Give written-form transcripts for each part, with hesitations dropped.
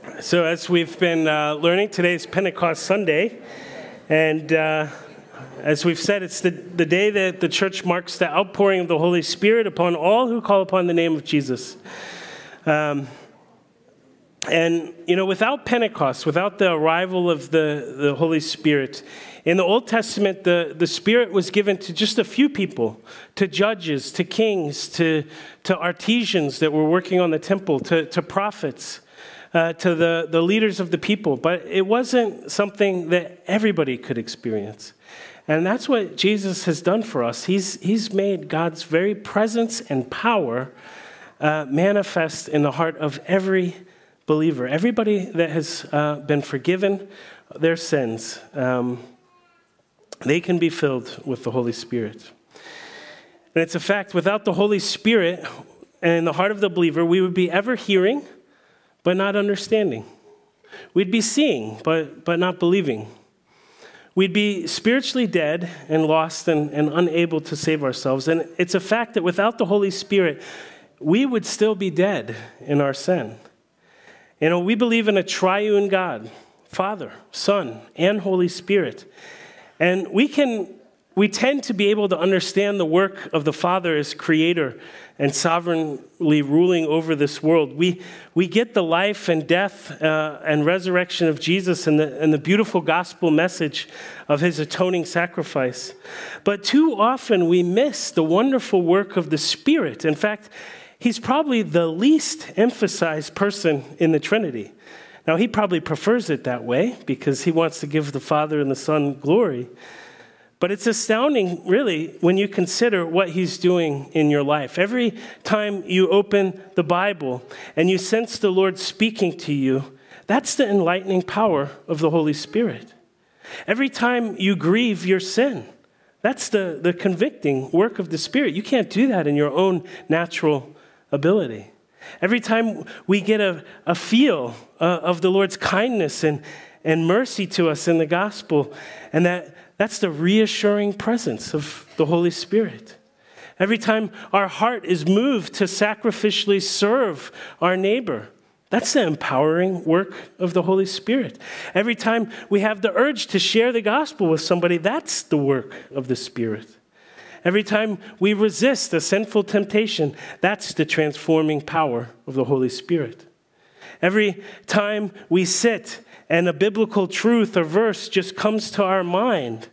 So as we've been learning, today is Pentecost Sunday, and as we've said, it's the day that the church marks the outpouring of the Holy Spirit upon all who call upon the name of Jesus. And, you know, without Pentecost, without the arrival of the Holy Spirit, in the Old Testament, the Spirit was given to just a few people, to judges, to kings, to artisans that were working on the temple, to prophets, to the leaders of the people. But it wasn't something that everybody could experience. And that's what Jesus has done for us. He's made God's very presence and power manifest in the heart of every believer. Everybody that has been forgiven their sins, they can be filled with the Holy Spirit. And it's a fact, without the Holy Spirit in the heart of the believer, we would be ever hearing, but not understanding. We'd be seeing, but not believing. We'd be spiritually dead and lost and unable to save ourselves. And it's a fact that without the Holy Spirit, we would still be dead in our sin. You know, we believe in a triune God, Father, Son, and Holy Spirit. And we tend to be able to understand the work of the Father as creator and sovereignly ruling over this world. We get the life and death and resurrection of Jesus and the beautiful gospel message of his atoning sacrifice. But too often we miss the wonderful work of the Spirit. In fact, he's probably the least emphasized person in the Trinity. Now, he probably prefers it that way because he wants to give the Father and the Son glory. But it's astounding, really, when you consider what he's doing in your life. Every time you open the Bible and you sense the Lord speaking to you, that's the enlightening power of the Holy Spirit. Every time you grieve your sin, that's the convicting work of the Spirit. You can't do that in your own natural ability. Every time we get a feel of the Lord's kindness and mercy to us in the gospel, and that's the reassuring presence of the Holy Spirit. Every time our heart is moved to sacrificially serve our neighbor, that's the empowering work of the Holy Spirit. Every time we have the urge to share the gospel with somebody, that's the work of the Spirit. Every time we resist a sinful temptation, that's the transforming power of the Holy Spirit. Every time we sit and a biblical truth or verse just comes to our mind,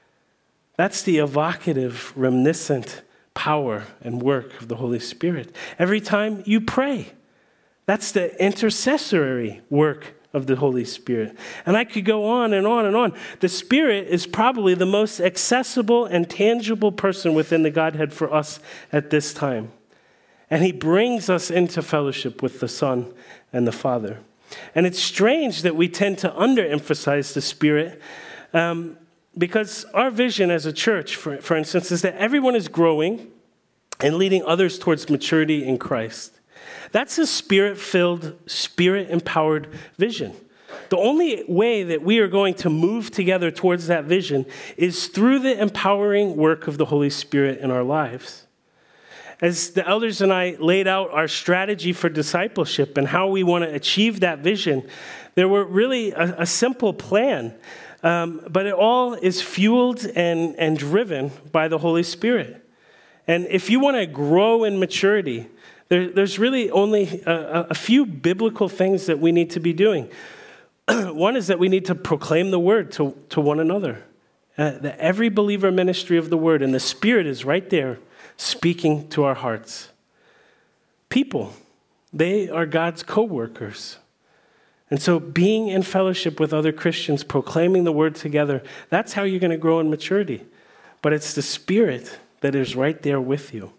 that's the evocative, reminiscent power and work of the Holy Spirit. Every time you pray, that's the intercessory work of the Holy Spirit. And I could go on and on and on. The Spirit is probably the most accessible and tangible person within the Godhead for us at this time. And he brings us into fellowship with the Son and the Father. And it's strange that we tend to underemphasize the Spirit because our vision as a church, for instance, is that everyone is growing and leading others towards maturity in Christ. That's a Spirit-filled, Spirit-empowered vision. The only way that we are going to move together towards that vision is through the empowering work of the Holy Spirit in our lives. As the elders and I laid out our strategy for discipleship and how we want to achieve that vision, there were really a simple plan, but it all is fueled and driven by the Holy Spirit. And if you want to grow in maturity, there's really only a few biblical things that we need to be doing. One is that we need to proclaim the word to one another. That every believer ministry of the word, and the Spirit is right there speaking to our hearts. People, they are God's co-workers. And so being in fellowship with other Christians, proclaiming the word together, that's how you're going to grow in maturity. But it's the Spirit that is right there with you.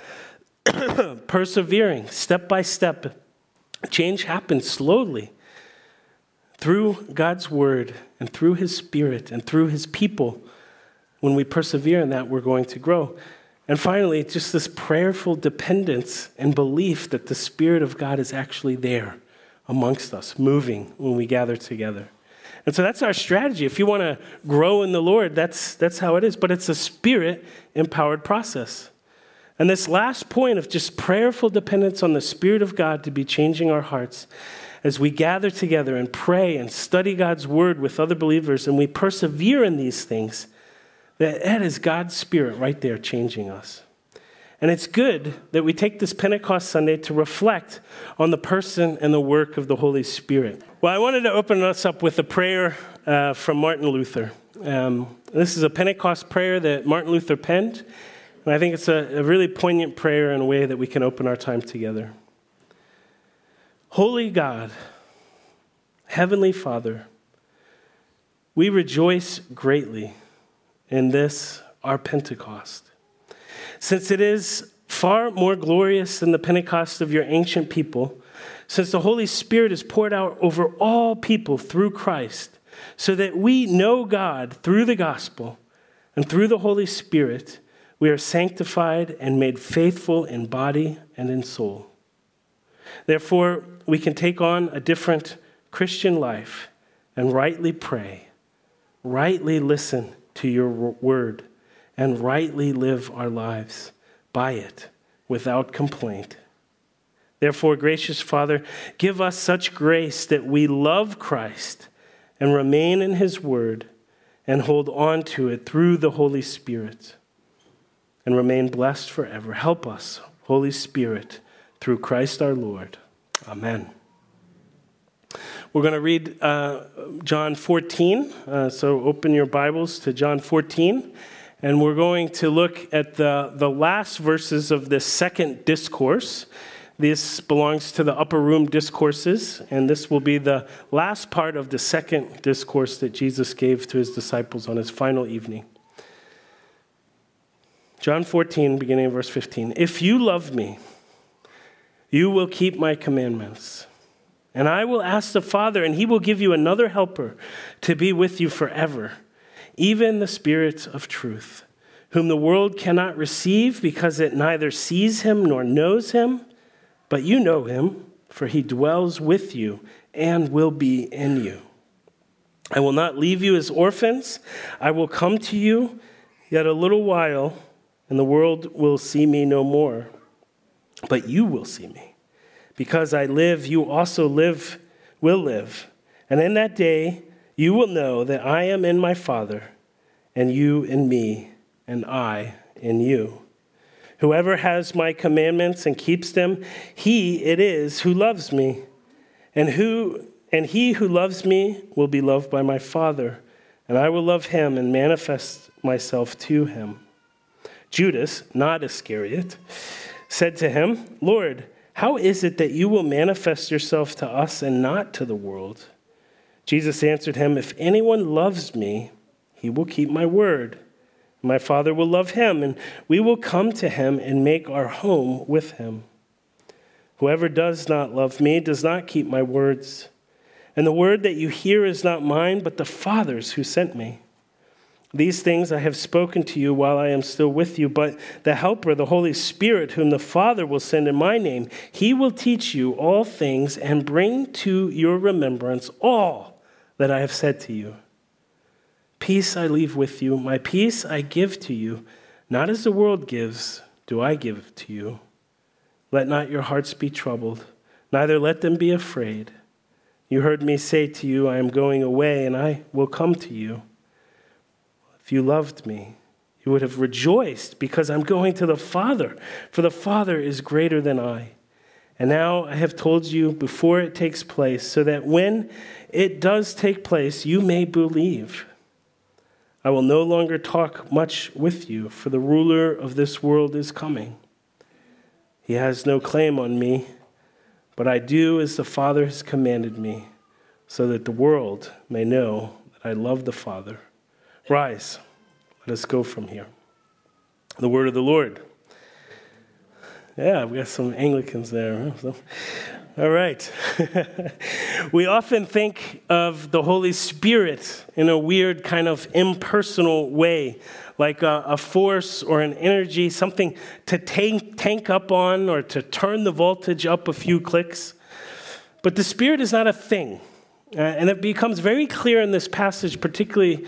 Persevering, step by step. Change happens slowly through God's word and through his Spirit and through his people. When we persevere in that, we're going to grow. And finally, just this prayerful dependence and belief that the Spirit of God is actually there amongst us, moving when we gather together. And so that's our strategy. If you want to grow in the Lord, that's how it is. But it's a Spirit-empowered process. And this last point of just prayerful dependence on the Spirit of God to be changing our hearts as we gather together and pray and study God's word with other believers and we persevere in these things, that is God's Spirit right there changing us. And it's good that we take this Pentecost Sunday to reflect on the person and the work of the Holy Spirit. Well, I wanted to open us up with a prayer from Martin Luther. This is a Pentecost prayer that Martin Luther penned, and I think it's a really poignant prayer in a way that we can open our time together. Holy God, Heavenly Father, we rejoice greatly in this, our Pentecost. Since it is far more glorious than the Pentecost of your ancient people, since the Holy Spirit is poured out over all people through Christ, so that we know God through the gospel and through the Holy Spirit, we are sanctified and made faithful in body and in soul. Therefore, we can take on a different Christian life and rightly pray, rightly listen to your word, and rightly live our lives by it without complaint. Therefore, gracious Father, give us such grace that we love Christ and remain in his word and hold on to it through the Holy Spirit and remain blessed forever. Help us, Holy Spirit, through Christ our Lord. Amen. We're going to read John 14, so open your Bibles to John 14. And we're going to look at the last verses of this second discourse. This belongs to the upper room discourses, and this will be the last part of the second discourse that Jesus gave to his disciples on his final evening. John 14, beginning of verse 15. If you love me, you will keep my commandments. And I will ask the Father, and he will give you another helper to be with you forever, even the Spirit of truth, whom the world cannot receive because it neither sees him nor knows him, but you know him, for he dwells with you and will be in you. I will not leave you as orphans. I will come to you yet a little while, and the world will see me no more. But you will see me. Because I live, you also will live. And in that day, you will know that I am in my Father, and you in me, and I in you. Whoever has my commandments and keeps them, he it is who loves me. And he who loves me will be loved by my Father, and I will love him and manifest myself to him. Judas, not Iscariot, said to him, Lord, how is it that you will manifest yourself to us and not to the world? Jesus answered him, if anyone loves me, he will keep my word. My Father will love him, and we will come to him and make our home with him. Whoever does not love me does not keep my words. And the word that you hear is not mine, but the Father's who sent me. These things I have spoken to you while I am still with you, but the Helper, the Holy Spirit, whom the Father will send in my name, he will teach you all things and bring to your remembrance all that I have said to you. Peace I leave with you, my peace I give to you. Not as the world gives, do I give to you. Let not your hearts be troubled, neither let them be afraid. You heard me say to you, I am going away, and I will come to you. If you loved me, you would have rejoiced because I'm going to the Father, for the Father is greater than I. And now I have told you before it takes place, so that when it does take place, you may believe. I will no longer talk much with you, for the ruler of this world is coming. He has no claim on me, but I do as the Father has commanded me, so that the world may know that I love the Father. Rise, let us go from here. The word of the Lord. Yeah, we got some Anglicans there. Huh? All right. We often think of the Holy Spirit in a weird kind of impersonal way, like a force or an energy, something to tank up on or to turn the voltage up a few clicks. But the Spirit is not a thing. And it becomes very clear in this passage, particularly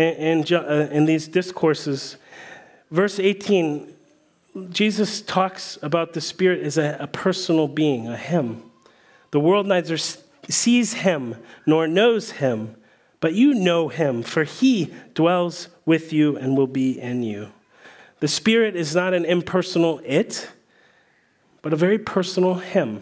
in these discourses. Verse 18, Jesus talks about the Spirit as a personal being, a him. The world neither sees him, nor knows him, but you know him, for he dwells with you and will be in you. The Spirit is not an impersonal it, but a very personal him,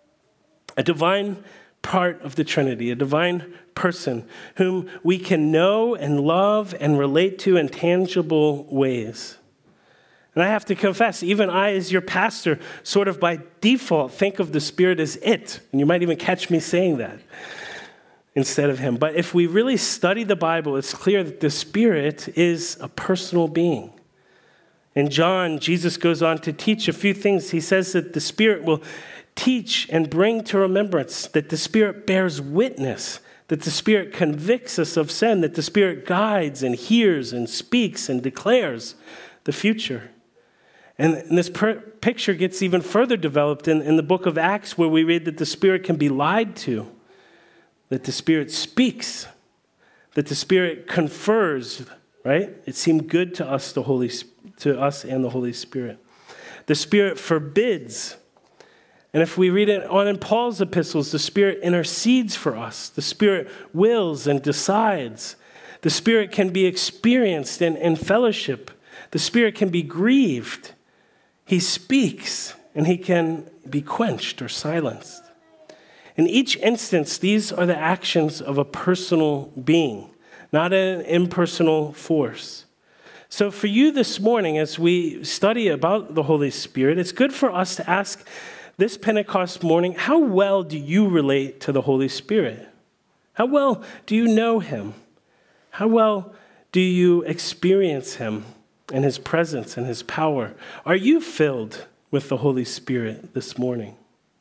a divine part of the Trinity, a divine person whom we can know and love and relate to in tangible ways. And I have to confess, even I, as your pastor, sort of by default think of the Spirit as it. And you might even catch me saying that instead of him. But if we really study the Bible, it's clear that the Spirit is a personal being. In John, Jesus goes on to teach a few things. He says that the Spirit will teach and bring to remembrance, that the Spirit bears witness, that the Spirit convicts us of sin, that the Spirit guides and hears and speaks and declares the future. And this picture gets even further developed in the book of Acts, where we read that the Spirit can be lied to, that the Spirit speaks, that the Spirit confers, right? It seemed good to us, to us and the Holy Spirit. The Spirit forbids. And if we read it on in Paul's epistles, the Spirit intercedes for us. The Spirit wills and decides. The Spirit can be experienced in fellowship. The Spirit can be grieved. He speaks, and he can be quenched or silenced. In each instance, these are the actions of a personal being, not an impersonal force. So for you this morning, as we study about the Holy Spirit, it's good for us to ask this Pentecost morning, how well do you relate to the Holy Spirit? How well do you know him? How well do you experience him and his presence and his power? Are you filled with the Holy Spirit this morning?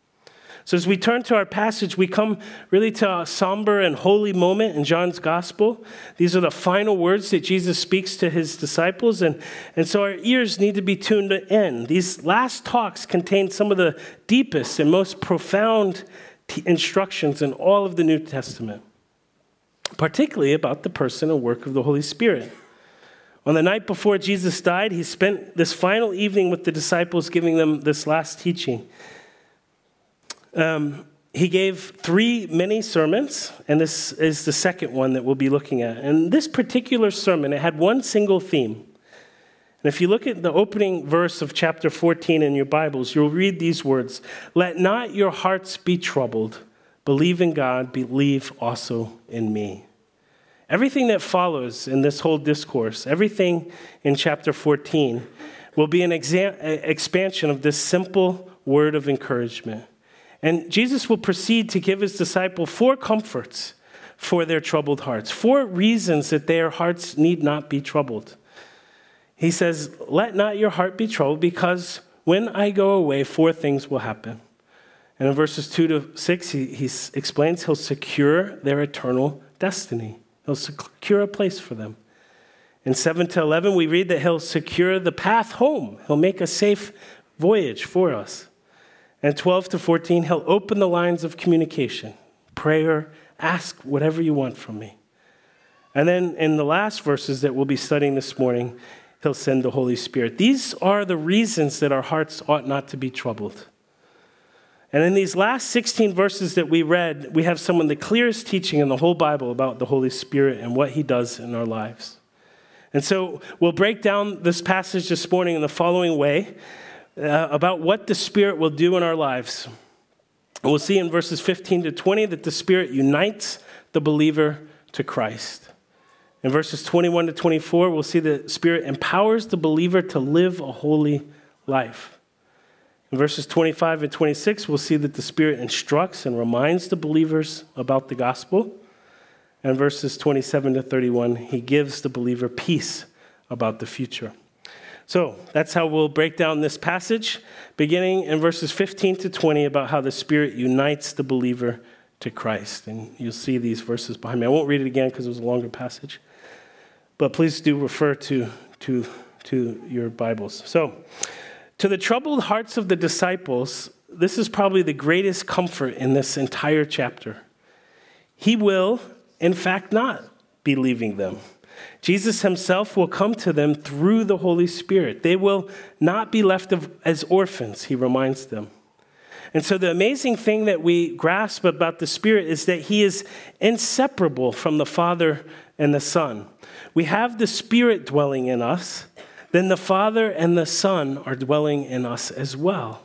So as we turn to our passage, we come really to a somber and holy moment in John's gospel. These are the final words that Jesus speaks to his disciples, and so our ears need to be tuned in. These last talks contain some of the deepest and most profound instructions in all of the New Testament, particularly about the person and work of the Holy Spirit. On the night before Jesus died, he spent this final evening with the disciples, giving them this last teaching. He gave 3 mini sermons, and this is the second one that we'll be looking at. And this particular sermon, it had one single theme. And if you look at the opening verse of chapter 14 in your Bibles, you'll read these words: "Let not your hearts be troubled. Believe in God, believe also in me." Everything that follows in this whole discourse, everything in chapter 14, will be an expansion of this simple word of encouragement. And Jesus will proceed to give his disciple 4 comforts for their troubled hearts, 4 reasons that their hearts need not be troubled. He says, let not your heart be troubled, because when I go away, 4 things will happen. And in verses 2 to 6, he explains he'll secure their eternal destiny. He'll secure a place for them. In 7 to 11, we read that he'll secure the path home. He'll make a safe voyage for us. And 12 to 14, he'll open the lines of communication, prayer, ask whatever you want from me. And then in the last verses that we'll be studying this morning, he'll send the Holy Spirit. These are the reasons that our hearts ought not to be troubled. And in these last 16 verses that we read, we have some of the clearest teaching in the whole Bible about the Holy Spirit and what he does in our lives. And so we'll break down this passage this morning in the following way, about what the Spirit will do in our lives. And we'll see in verses 15 to 20 that the Spirit unites the believer to Christ. In verses 21 to 24, we'll see the Spirit empowers the believer to live a holy life. In verses 25 and 26, we'll see that the Spirit instructs and reminds the believers about the gospel. And verses 27 to 31, he gives the believer peace about the future. So that's how we'll break down this passage, beginning in verses 15 to 20, about how the Spirit unites the believer to Christ. And you'll see these verses behind me. I won't read it again because it was a longer passage, but please do refer to your Bibles. So, to the troubled hearts of the disciples, this is probably the greatest comfort in this entire chapter. He will, in fact, not be leaving them. Jesus himself will come to them through the Holy Spirit. They will not be left as orphans, he reminds them. And so the amazing thing that we grasp about the Spirit is that he is inseparable from the Father and the Son. We have the Spirit dwelling in us, then the Father and the Son are dwelling in us as well.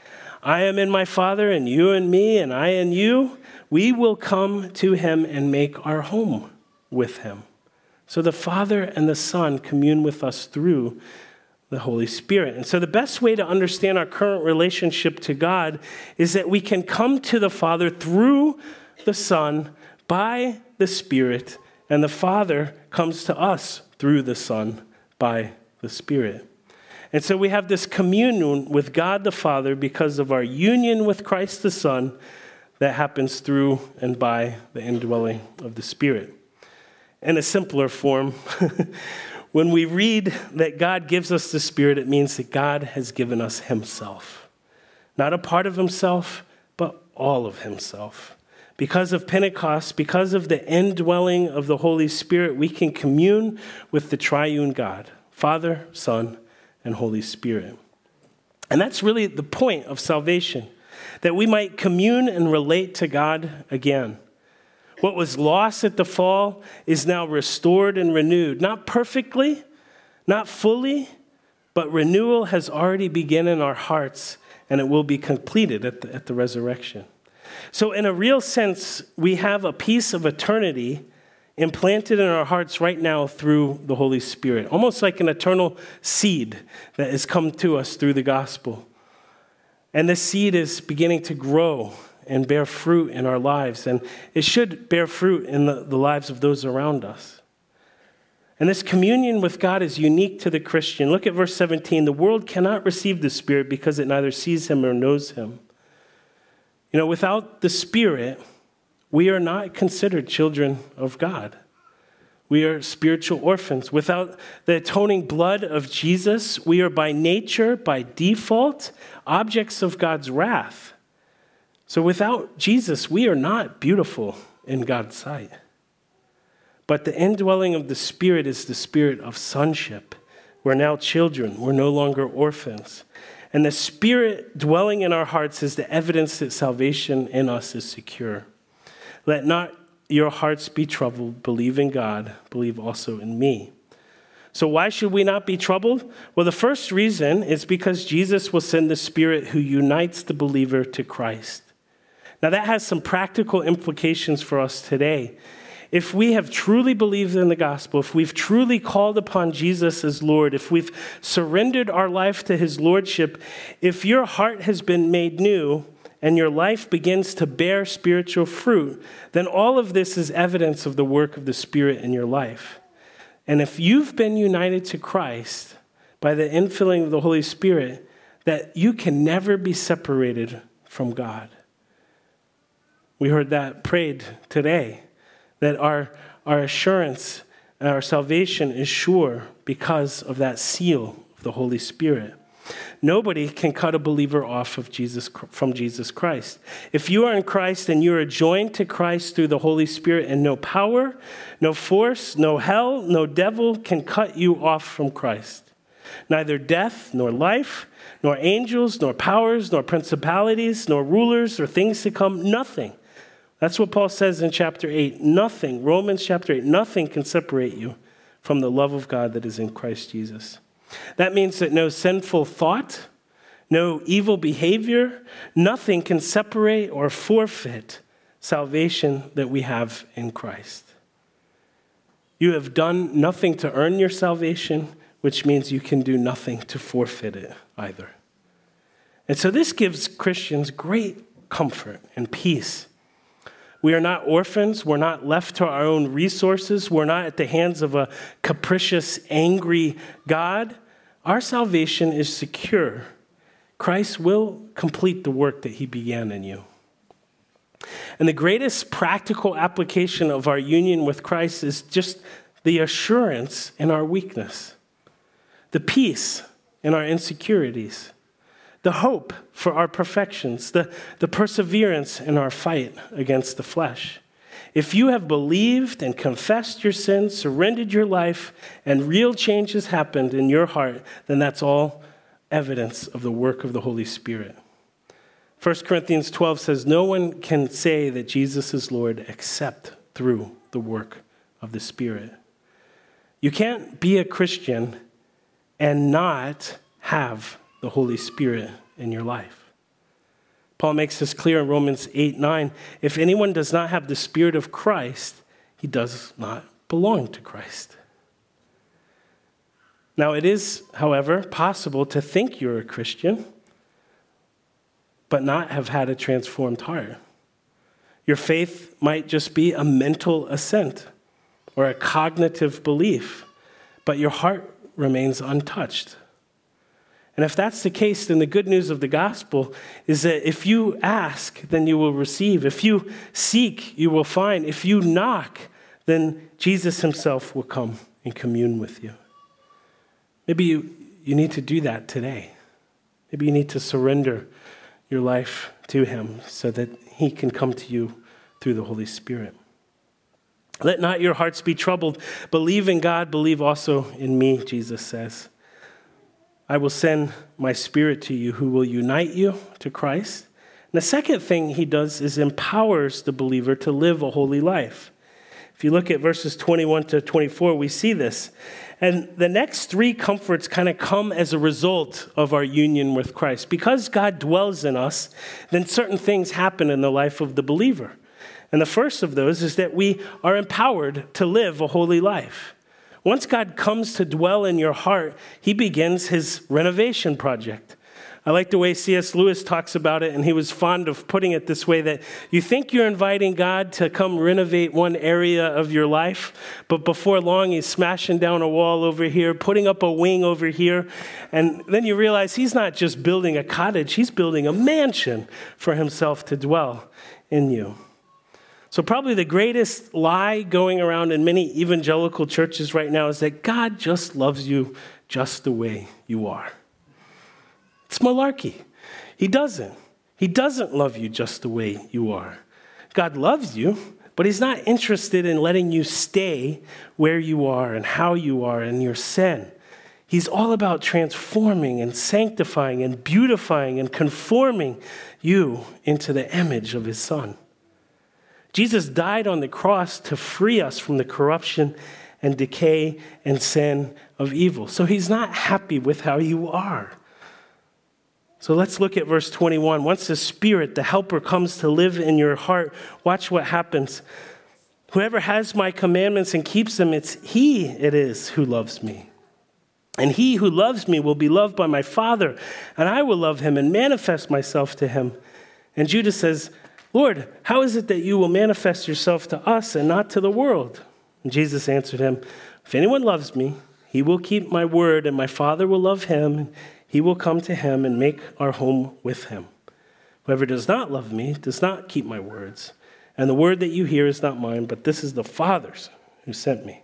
I am in my Father, and you in me, and I in you. We will come to him and make our home with him. So the Father and the Son commune with us through the Holy Spirit. And so the best way to understand our current relationship to God is that we can come to the Father through the Son by the Spirit, and the Father comes to us through the Son by the Spirit. And so we have this communion with God the Father because of our union with Christ the Son that happens through and by the indwelling of the Spirit. In a simpler form, when we read that God gives us the Spirit, it means that God has given us himself. Not a part of himself, but all of himself. Because of Pentecost, because of the indwelling of the Holy Spirit, we can commune with the triune God, Father, Son, and Holy Spirit. And that's really the point of salvation, that we might commune and relate to God again. What was lost at the fall is now restored and renewed. Not perfectly, not fully, but renewal has already begun in our hearts, and it will be completed at the resurrection. So in a real sense, we have a piece of eternity implanted in our hearts right now through the Holy Spirit, almost like an eternal seed that has come to us through the gospel. And this seed is beginning to grow and bear fruit in our lives. And it should bear fruit in the lives of those around us. And this communion with God is unique to the Christian. Look at verse 17. The world cannot receive the Spirit because it neither sees him or knows him. You know, without the Spirit, we are not considered children of God. We are spiritual orphans. Without the atoning blood of Jesus, we are by nature, by default, objects of God's wrath. So without Jesus, we are not beautiful in God's sight. But the indwelling of the Spirit is the spirit of sonship. We're now children. We're no longer orphans. And the Spirit dwelling in our hearts is the evidence that salvation in us is secure. Let not your hearts be troubled. Believe in God. Believe also in me. So why should we not be troubled? Well, the first reason is because Jesus will send the Spirit who unites the believer to Christ. Now, that has some practical implications for us today. If we have truly believed in the gospel, if we've truly called upon Jesus as Lord, if we've surrendered our life to his lordship, if your heart has been made new and your life begins to bear spiritual fruit, then all of this is evidence of the work of the Spirit in your life. And if you've been united to Christ by the infilling of the Holy Spirit, that you can never be separated from God. We heard that prayed today, that our assurance, our salvation is sure because of that seal of the Holy Spirit. Nobody can cut a believer off from Jesus Christ. If you are in Christ and you are joined to Christ through the Holy Spirit, and no power, no force, no hell, no devil can cut you off from Christ. Neither death, nor life, nor angels, nor powers, nor principalities, nor rulers, or things to come, nothing. That's what Paul says in chapter 8. Nothing, Romans chapter 8, nothing can separate you from the love of God that is in Christ Jesus. That means that no sinful thought, no evil behavior, nothing can separate or forfeit salvation that we have in Christ. You have done nothing to earn your salvation, which means you can do nothing to forfeit it either. And so this gives Christians great comfort and peace. We are not orphans. We're not left to our own resources. We're not at the hands of a capricious, angry God. Our salvation is secure. Christ will complete the work that he began in you. And the greatest practical application of our union with Christ is just the assurance in our weakness, the peace in our insecurities, the hope for our perfections, the perseverance in our fight against the flesh. If you have believed and confessed your sins, surrendered your life, and real change has happened in your heart, then that's all evidence of the work of the Holy Spirit. 1 Corinthians 12 says, no one can say that Jesus is Lord except through the work of the Spirit. You can't be a Christian and not have the Holy Spirit in your life. Paul makes this clear in Romans 8:9. If anyone does not have the Spirit of Christ, he does not belong to Christ. Now, it is, however, possible to think you're a Christian, but not have had a transformed heart. Your faith might just be a mental assent or a cognitive belief, but your heart remains untouched. And if that's the case, then the good news of the gospel is that if you ask, then you will receive. If you seek, you will find. If you knock, then Jesus himself will come and commune with you. Maybe you need to do that today. Maybe you need to surrender your life to him so that he can come to you through the Holy Spirit. Let not your hearts be troubled. Believe in God, believe also in me, Jesus says. I will send my Spirit to you who will unite you to Christ. And the second thing he does is empowers the believer to live a holy life. If you look at verses 21 to 24, we see this. And the next three comforts kind of come as a result of our union with Christ. Because God dwells in us, then certain things happen in the life of the believer. And the first of those is that we are empowered to live a holy life. Once God comes to dwell in your heart, he begins his renovation project. I like the way C.S. Lewis talks about it, and he was fond of putting it this way, that you think you're inviting God to come renovate one area of your life, but before long he's smashing down a wall over here, putting up a wing over here, and then you realize he's not just building a cottage, he's building a mansion for himself to dwell in you. So probably the greatest lie going around in many evangelical churches right now is that God just loves you just the way you are. It's malarkey. He doesn't. He doesn't love you just the way you are. God loves you, but he's not interested in letting you stay where you are and how you are in your sin. He's all about transforming and sanctifying and beautifying and conforming you into the image of his Son. Jesus died on the cross to free us from the corruption and decay and sin of evil. So he's not happy with how you are. So let's look at verse 21. Once the Spirit, the Helper, comes to live in your heart, watch what happens. Whoever has my commandments and keeps them, it is who loves me. And he who loves me will be loved by my Father, and I will love him and manifest myself to him. And Judas says, Lord, how is it that you will manifest yourself to us and not to the world? And Jesus answered him, if anyone loves me, he will keep my word, and my Father will love him, and he will come to him and make our home with him. Whoever does not love me does not keep my words, and the word that you hear is not mine, but this is the Father's who sent me.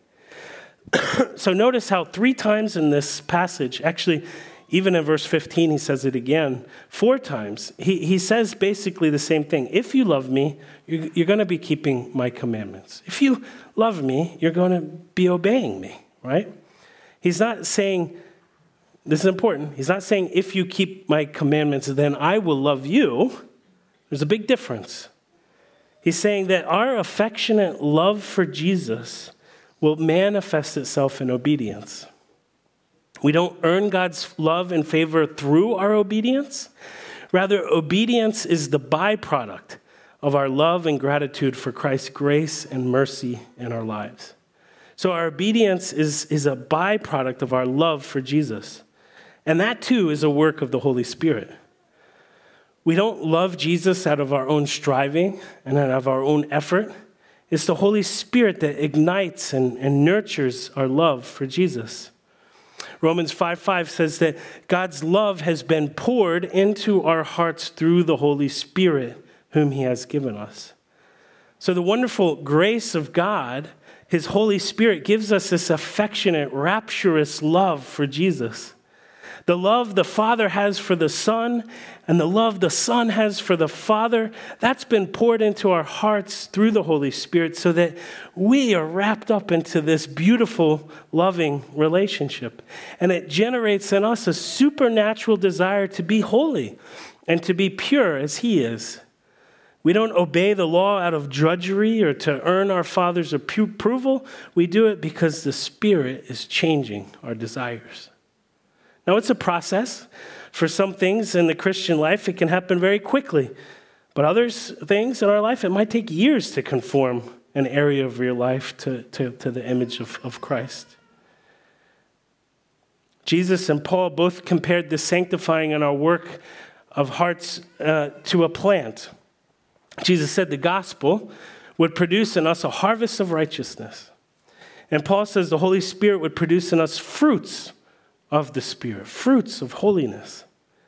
So notice how 3 times in this passage, actually, even in verse 15, he says it again 4 times. He says basically the same thing. If you love me, you're going to be keeping my commandments. If you love me, you're going to be obeying me, right? He's not saying, this is important, he's not saying if you keep my commandments, then I will love you. There's a big difference. He's saying that our affectionate love for Jesus will manifest itself in obedience. We don't earn God's love and favor through our obedience. Rather, obedience is the byproduct of our love and gratitude for Christ's grace and mercy in our lives. So our obedience is a byproduct of our love for Jesus. And that too is a work of the Holy Spirit. We don't love Jesus out of our own striving and out of our own effort. It's the Holy Spirit that ignites and nurtures our love for Jesus. Romans 5:5 says that God's love has been poured into our hearts through the Holy Spirit, whom he has given us. So the wonderful grace of God, his Holy Spirit, gives us this affectionate, rapturous love for Jesus. The love the Father has for the Son and the love the Son has for the Father, that's been poured into our hearts through the Holy Spirit so that we are wrapped up into this beautiful, loving relationship. And it generates in us a supernatural desire to be holy and to be pure as he is. We don't obey the law out of drudgery or to earn our Father's approval. We do it because the Spirit is changing our desires. Now, it's a process. For some things in the Christian life, it can happen very quickly. But things in our life, it might take years to conform an area of your life to the image of Christ. Jesus and Paul both compared the sanctifying in our work of hearts to a plant. Jesus said the gospel would produce in us a harvest of righteousness. And Paul says the Holy Spirit would produce in us fruits of the Spirit, fruits of holiness.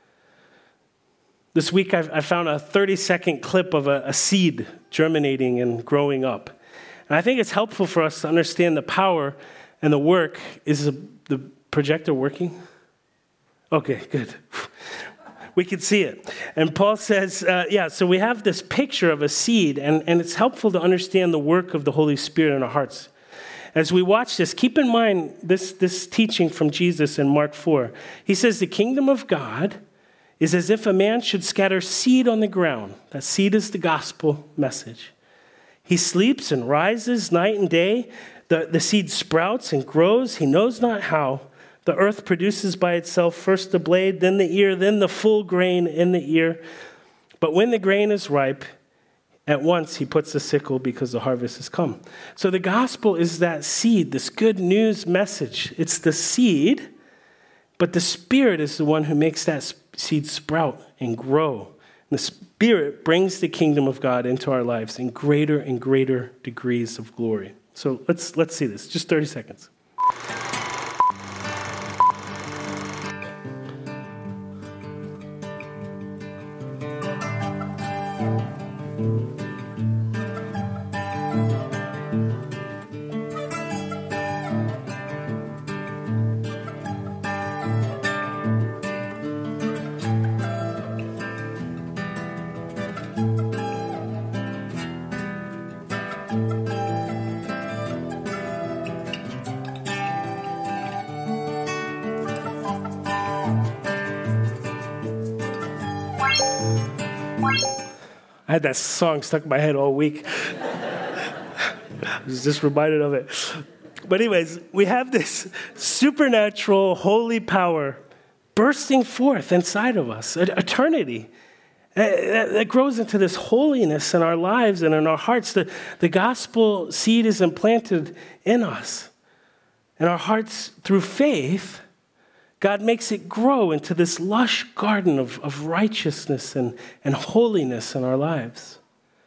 This week I found a 30-second clip of a seed germinating and growing up. And I think it's helpful for us to understand the power and the work. Is the projector working? Okay, good. We can see it. And Paul says, so we have this picture of a seed, and it's helpful to understand the work of the Holy Spirit in our hearts. As we watch this, keep in mind this teaching from Jesus in Mark 4. He says, the kingdom of God is as if a man should scatter seed on the ground. That seed is the gospel message. He sleeps and rises night and day. The seed sprouts and grows. He knows not how. The earth produces by itself first the blade, then the ear, then the full grain in the ear. But when the grain is ripe, at once he puts the sickle because the harvest has come. So the gospel is that seed, this good news message. It's the seed, but the Spirit is the one who makes that seed sprout and grow. And the Spirit brings the kingdom of God into our lives in greater and greater degrees of glory. So let's see this. Just 30 seconds. I had that song stuck in my head all week. I was just reminded of it. But anyways, we have this supernatural, holy power bursting forth inside of us, eternity. That grows into this holiness in our lives and in our hearts. The gospel seed is implanted in us. In our hearts, through faith, God makes it grow into this lush garden of righteousness and holiness in our lives.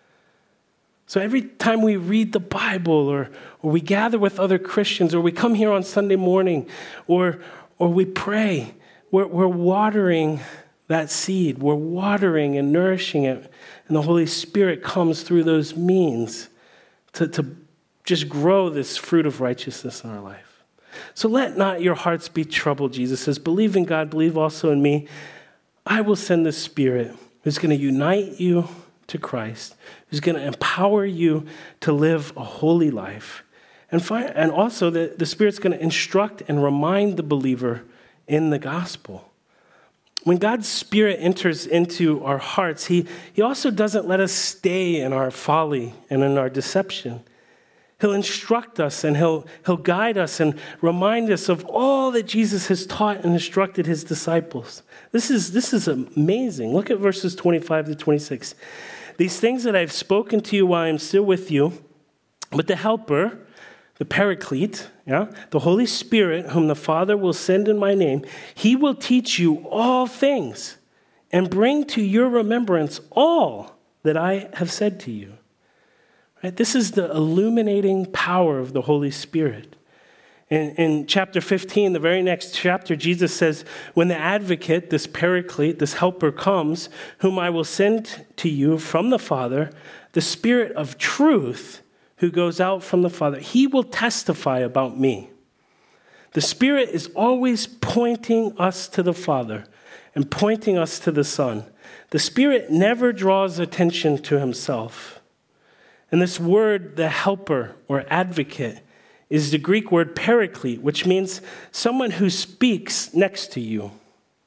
So every time we read the Bible or we gather with other Christians or we come here on Sunday morning or we pray, we're watering that seed. We're watering and nourishing it. And the Holy Spirit comes through those means to just grow this fruit of righteousness in our life. So let not your hearts be troubled, Jesus says. Believe in God, believe also in me. I will send the Spirit who's going to unite you to Christ, who's going to empower you to live a holy life. And also the Spirit's going to instruct and remind the believer in the gospel. When God's Spirit enters into our hearts, He also doesn't let us stay in our folly and in our deception. He'll instruct us and he'll guide us and remind us of all that Jesus has taught and instructed his disciples. This is amazing. Look at verses 25 to 26. These things that I've spoken to you while I'm still with you, but the Helper, the Paraclete, the Holy Spirit, whom the Father will send in my name, he will teach you all things and bring to your remembrance all that I have said to you. Right? This is the illuminating power of the Holy Spirit. In chapter 15, the very next chapter, Jesus says, when the advocate, this Paraclete, this helper comes, whom I will send to you from the Father, the Spirit of truth who goes out from the Father, he will testify about me. The Spirit is always pointing us to the Father and pointing us to the Son. The Spirit never draws attention to himself. And this word, the helper or advocate, is the Greek word paraclete, which means someone who speaks next to you.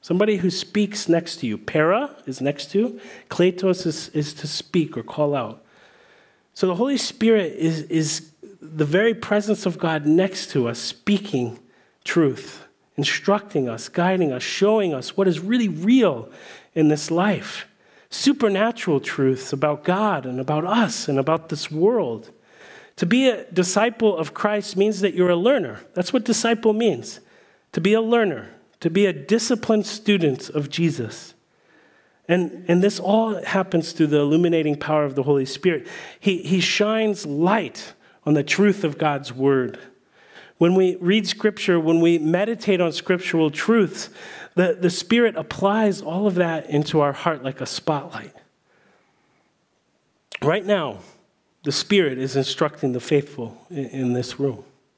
Somebody who speaks next to you. Para is next to. Kletos is to speak or call out. So the Holy Spirit is the very presence of God next to us, speaking truth, instructing us, guiding us, showing us what is really real in this life. Supernatural truths about God and about us and about this world. To be a disciple of Christ means that you're a learner. That's what disciple means. To be a learner. To be a disciplined student of Jesus. And this all happens through the illuminating power of the Holy Spirit. He shines light on the truth of God's word. When we read Scripture, when we meditate on scriptural truths, the Spirit applies all of that into our heart like a spotlight. Right now, the Spirit is instructing the faithful in this room.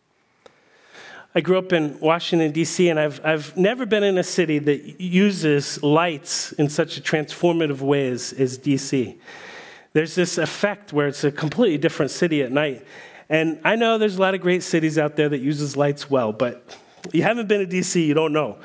I grew up in Washington, D.C., and I've never been in a city that uses lights in such a transformative way as D.C. There's this effect where it's a completely different city at night. And I know there's a lot of great cities out there that uses lights well, but you haven't been to D.C., you don't know.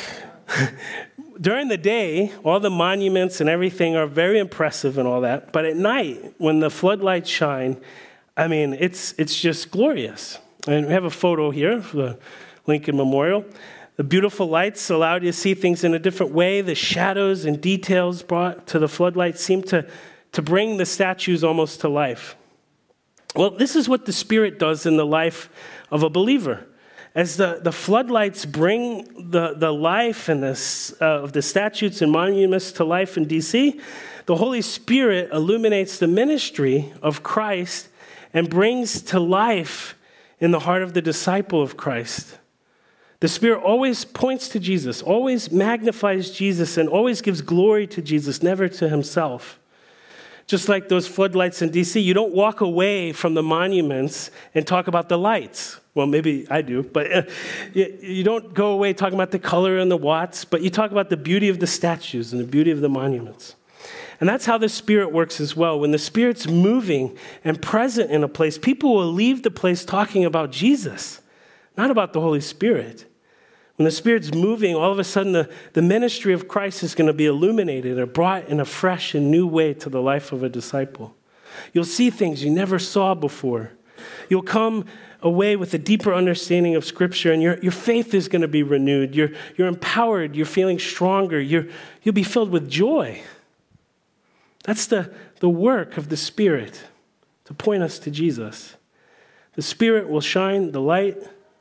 During the day, all the monuments and everything are very impressive and all that. But at night, when the floodlights shine, I mean, it's just glorious. And we have a photo here of the Lincoln Memorial. The beautiful lights allowed you to see things in a different way. The shadows and details brought to the floodlights seem to bring the statues almost to life. Well, this is what the Spirit does in the life of a believer. As the floodlights bring the life and of the statues and monuments to life in D.C., the Holy Spirit illuminates the ministry of Christ and brings to life in the heart of the disciple of Christ. The Spirit always points to Jesus, always magnifies Jesus, and always gives glory to Jesus, never to himself. Just like those floodlights in D.C., you don't walk away from the monuments and talk about the lights. Well, maybe I do, but you don't go away talking about the color and the watts, but you talk about the beauty of the statues and the beauty of the monuments. And that's how the Spirit works as well. When the Spirit's moving and present in a place, people will leave the place talking about Jesus, not about the Holy Spirit. When the Spirit's moving, all of a sudden the ministry of Christ is going to be illuminated or brought in a fresh and new way to the life of a disciple. You'll see things you never saw before. You'll come away with a deeper understanding of Scripture, and your faith is going to be renewed. You're empowered. You're feeling stronger. You'll be filled with joy. That's the work of the Spirit to point us to Jesus. The Spirit will shine the light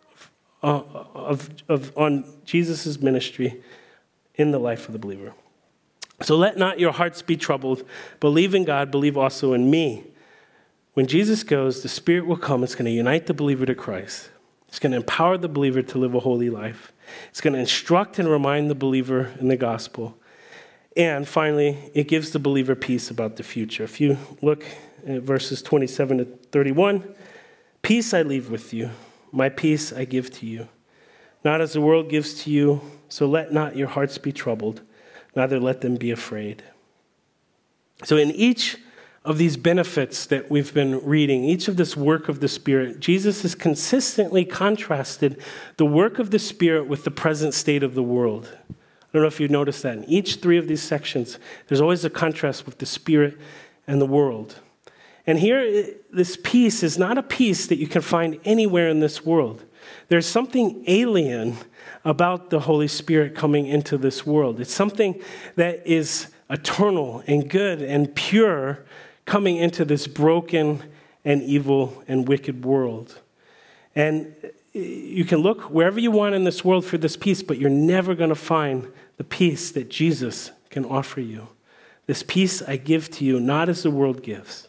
on Jesus' ministry in the life of the believer. So let not your hearts be troubled. Believe in God, believe also in me. When Jesus goes, the Spirit will come. It's going to unite the believer to Christ. It's going to empower the believer to live a holy life. It's going to instruct and remind the believer in the gospel. And finally, it gives the believer peace about the future. If you look at verses 27 to 31, peace I leave with you, my peace I give to you. Not as the world gives to you, so let not your hearts be troubled, neither let them be afraid. So in each of these benefits that we've been reading, each of this work of the Spirit, Jesus has consistently contrasted the work of the Spirit with the present state of the world. I don't know if you've noticed that. In each three of these sections, there's always a contrast with the Spirit and the world. And here, this peace is not a peace that you can find anywhere in this world. There's something alien about the Holy Spirit coming into this world. It's something that is eternal and good and pure coming into this broken and evil and wicked world. And you can look wherever you want in this world for this peace, but you're never going to find the peace that Jesus can offer you. This peace I give to you, not as the world gives.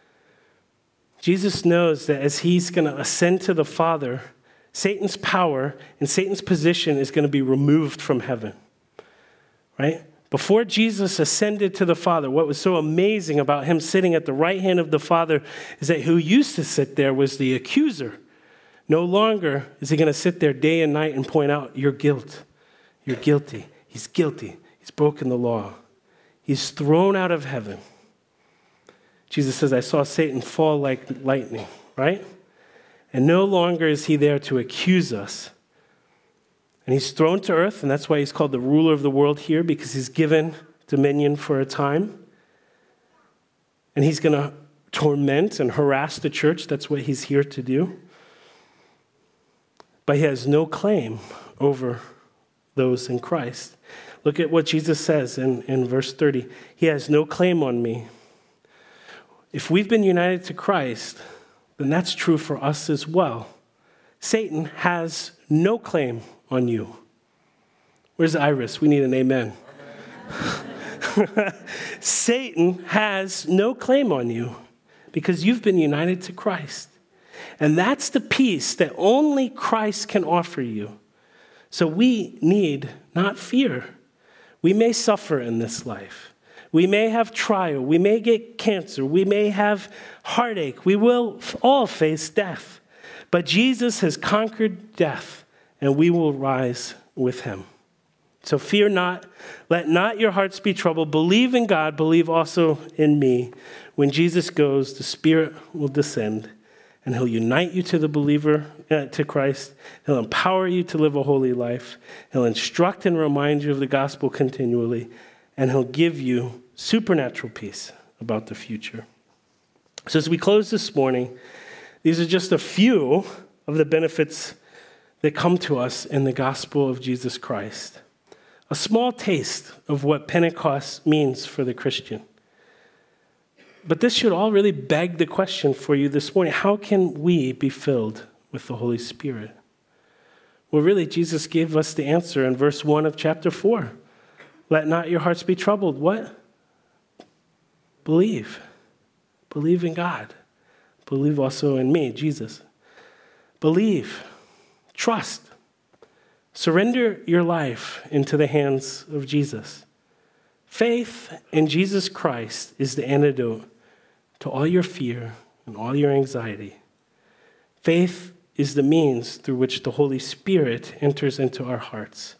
Jesus knows that as he's going to ascend to the Father, Satan's power and Satan's position is going to be removed from heaven, right? Before Jesus ascended to the Father, what was so amazing about him sitting at the right hand of the Father is that who used to sit there was the accuser. No longer is he going to sit there day and night and point out your guilt. You're guilty. He's guilty. He's broken the law. He's thrown out of heaven. Jesus says, I saw Satan fall like lightning, right? And no longer is he there to accuse us And he's thrown to earth, and that's why he's called the ruler of the world here, because he's given dominion for a time. And he's going to torment and harass the church. That's what he's here to do. But he has no claim over those in Christ. Look at what Jesus says in verse 30. He has no claim on me. If we've been united to Christ, then that's true for us as well. Satan has no claim on you. Where's Iris? We need an amen. Satan has no claim on you because you've been united to Christ. And that's the peace that only Christ can offer you. So we need not fear. We may suffer in this life. We may have trial. We may get cancer. We may have heartache. We will all face death. But Jesus has conquered death, and we will rise with him. So fear not. Let not your hearts be troubled. Believe in God. Believe also in me. When Jesus goes, the Spirit will descend, and he'll unite you to the believer, to Christ. He'll empower you to live a holy life. He'll instruct and remind you of the gospel continually, and he'll give you supernatural peace about the future. So as we close this morning, these are just a few of the benefits that come to us in the gospel of Jesus Christ. A small taste of what Pentecost means for the Christian. But this should all really beg the question for you this morning. How can we be filled with the Holy Spirit? Well, really, Jesus gave us the answer in verse 1 of chapter 4. Let not your hearts be troubled. What? Believe. Believe in God. Believe also in me, Jesus. Believe. Trust. Surrender your life into the hands of Jesus. Faith in Jesus Christ is the antidote to all your fear and all your anxiety. Faith is the means through which the Holy Spirit enters into our hearts.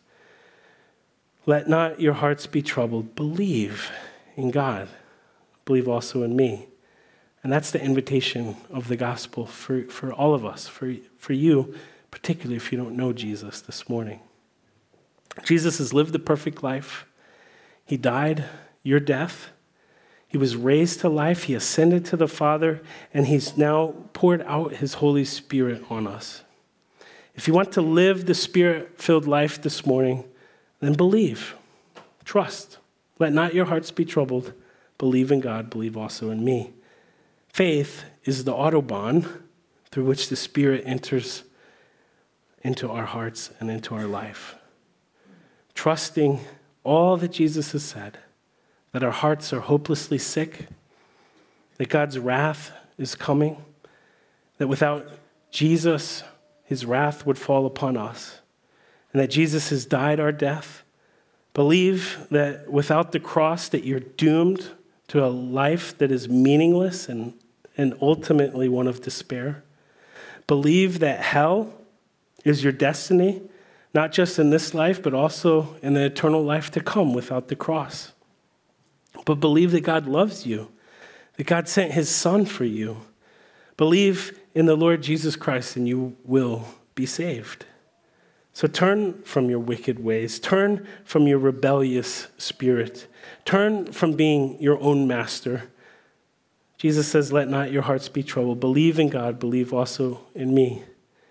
Let not your hearts be troubled. Believe in God. Believe also in me. And that's the invitation of the gospel for all of us, for you, particularly if you don't know Jesus this morning. Jesus has lived the perfect life. He died your death. He was raised to life. He ascended to the Father, and he's now poured out his Holy Spirit on us. If you want to live the Spirit-filled life this morning, then believe. Trust. Let not your hearts be troubled. Believe in God. Believe also in me. Faith is the autobahn through which the Spirit enters into our hearts and into our life. Trusting all that Jesus has said, that our hearts are hopelessly sick, that God's wrath is coming, that without Jesus, his wrath would fall upon us, and that Jesus has died our death. Believe that without the cross that you're doomed to a life that is meaningless and ultimately one of despair. Believe that hell is your destiny, not just in this life, but also in the eternal life to come without the cross. But believe that God loves you, that God sent his Son for you. Believe in the Lord Jesus Christ and you will be saved. So turn from your wicked ways. Turn from your rebellious spirit. Turn from being your own master. Jesus says, let not your hearts be troubled. Believe in God. Believe also in me.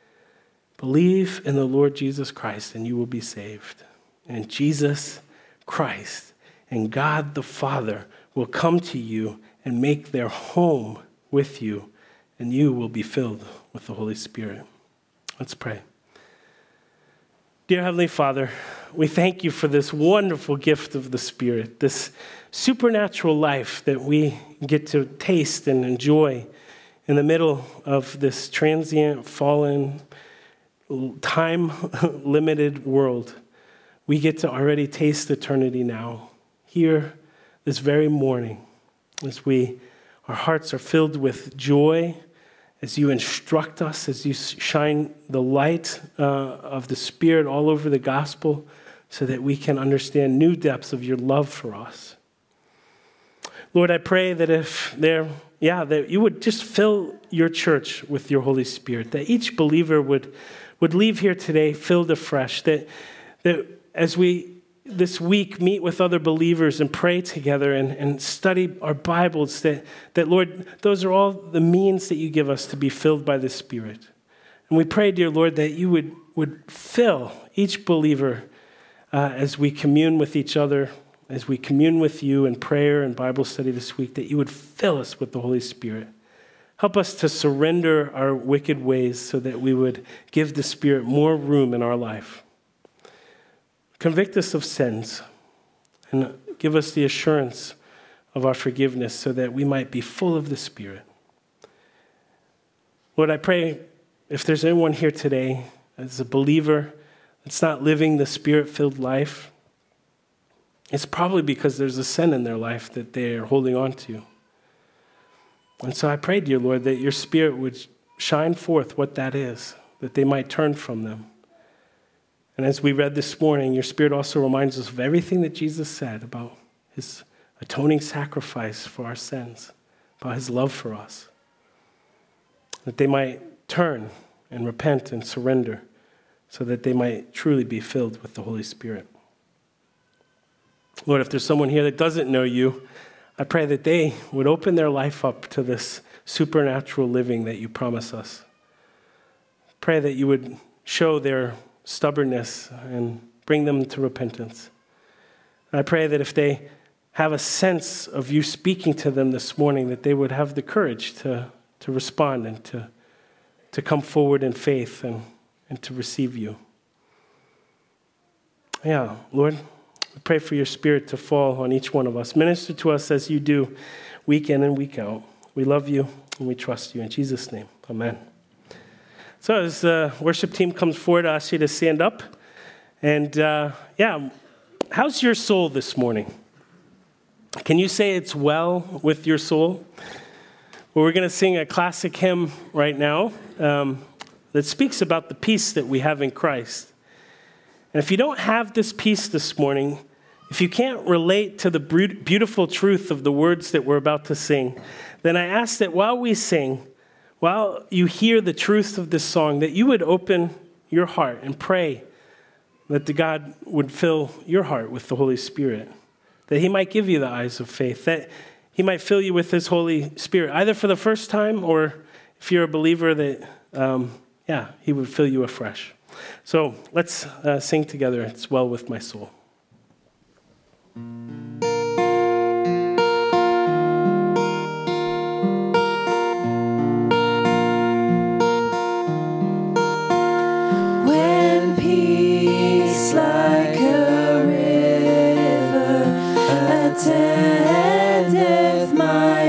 Believe in the Lord Jesus Christ and you will be saved. And Jesus Christ and God the Father will come to you and make their home with you, and you will be filled with the Holy Spirit. Let's pray. Dear Heavenly Father, we thank you for this wonderful gift of the Spirit, this supernatural life that we get to taste and enjoy in the middle of this transient, fallen, time-limited world. We get to already taste eternity now, here this very morning, as our hearts are filled with joy, as you instruct us, as you shine the light of the Spirit all over the gospel so that we can understand new depths of your love for us. Lord, I pray that if there that you would just fill your church with your Holy Spirit, that each believer would leave here today filled afresh, that as we this week meet with other believers and pray together and study our Bibles, that Lord, those are all the means that you give us to be filled by the Spirit. And we pray, dear Lord, that you would fill each believer as we commune with each other, as we commune with you in prayer and Bible study this week, that you would fill us with the Holy Spirit. Help us to surrender our wicked ways so that we would give the Spirit more room in our life. Convict us of sins and give us the assurance of our forgiveness so that we might be full of the Spirit. Lord, I pray if there's anyone here today as a believer that's not living the Spirit-filled life, it's probably because there's a sin in their life that they are holding on to. And so I pray, dear Lord, that your Spirit would shine forth what that is, that they might turn from them. And as we read this morning, your Spirit also reminds us of everything that Jesus said about his atoning sacrifice for our sins, about his love for us, that they might turn and repent and surrender so that they might truly be filled with the Holy Spirit. Lord, if there's someone here that doesn't know you, I pray that they would open their life up to this supernatural living that you promise us. Pray that you would show their stubbornness and bring them to repentance. I pray that if they have a sense of you speaking to them this morning, that they would have the courage to respond and to come forward in faith and to receive you. Yeah, Lord, I pray for your Spirit to fall on each one of us. Minister to us as you do week in and week out. We love you and we trust you. In Jesus' name, amen. So as the worship team comes forward, I ask you to stand up. And how's your soul this morning? Can you say it's well with your soul? Well, we're going to sing a classic hymn right now that speaks about the peace that we have in Christ. And if you don't have this peace this morning, if you can't relate to the beautiful truth of the words that we're about to sing, then I ask that while we sing, while you hear the truth of this song, that you would open your heart and pray that the God would fill your heart with the Holy Spirit, that he might give you the eyes of faith, that he might fill you with his Holy Spirit, either for the first time or if you're a believer that, he would fill you afresh. So let's sing together. It's well with my soul.